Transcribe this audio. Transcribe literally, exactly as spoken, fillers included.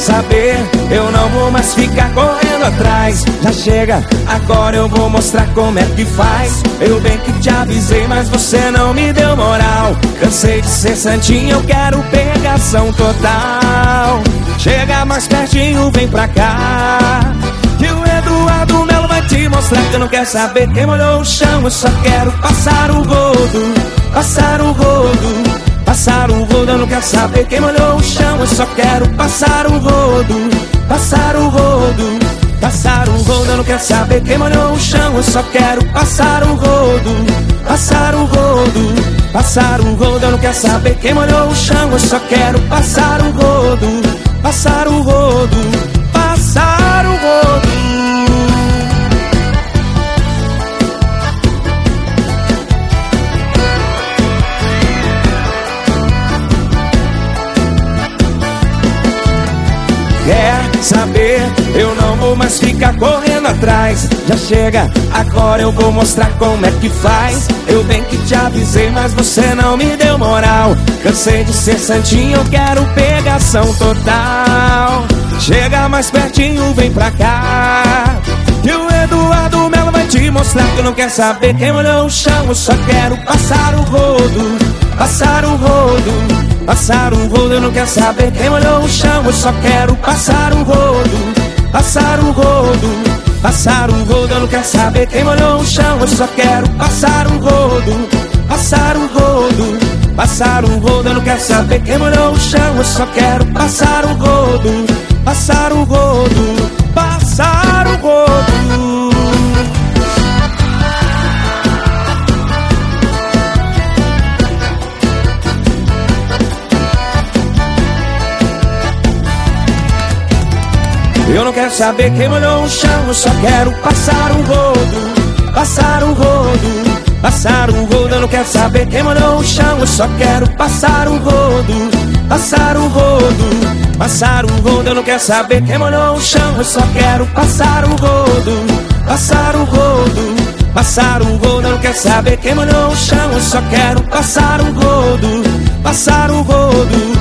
saber, eu não vou mais ficar correndo atrás. Já chega, agora eu vou mostrar como é que faz. Eu bem que te avisei, mas você não me deu moral. Cansei de ser santinho, eu quero pegação total. Chega mais pertinho, vem pra cá, que o Eduardo Melo vai te mostrar que eu não quero saber quem molhou o chão. Eu só quero passar o rodo, passar o rodo, passar o rodo. Eu não quero saber quem molhou o chão. Eu só quero passar o rodo, passar o rodo, passar o rodo. Eu não quero saber quem molhou o chão. Eu só quero passar o rodo, passar o rodo, passar o rodo. Eu não quero saber quem molhou o chão. Eu só quero passar o rodo, passar o rodo, passar o rodo. Quer saber? Eu não vou mais ficar correndo atrás. Já chega, agora eu vou mostrar como é que faz. Eu bem que te avisei, mas você não me deu moral. Cansei de ser santinho, eu quero pegação total. Chega mais pertinho, vem pra cá, que o Eduardo Melo vai te mostrar que eu não quero saber quem molhou o chão. Eu só quero passar o rodo, passar o rodo, passar o rodo. Eu não quero saber quem molhou o chão. Eu só quero passar o rodo, passar o rodo, passar o rodo. Eu não quero saber quem molhou o chão. Eu só quero passar o rodo, passar o rodo, passar o rodo. Eu não quero saber quem molhou o chão. Eu só quero passar o rodo, passar o rodo, passar o rodo. Eu não quero saber quem molhou o chão. Eu só quero passar o rodo, passar o rodo, passar o rodo. Eu não quero saber quem molhou o chão. Eu só quero passar o rodo, passar o rodo, passar o rodo. Eu não quero saber quem molhou o chão. Eu só quero passar o rodo, passar o rodo, passar o rodo. Eu não quero saber quem molhou o chão. Eu só quero passar o rodo, passar o rodo,